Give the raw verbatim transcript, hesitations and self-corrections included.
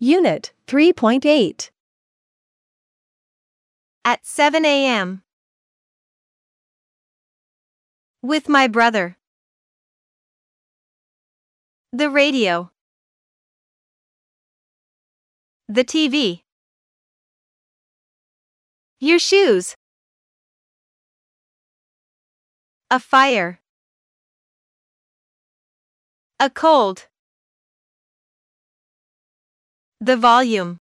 Unit three point eight. At seven a m With my brother. The radio. The T V. Your shoes. A fire. A cold. The volume.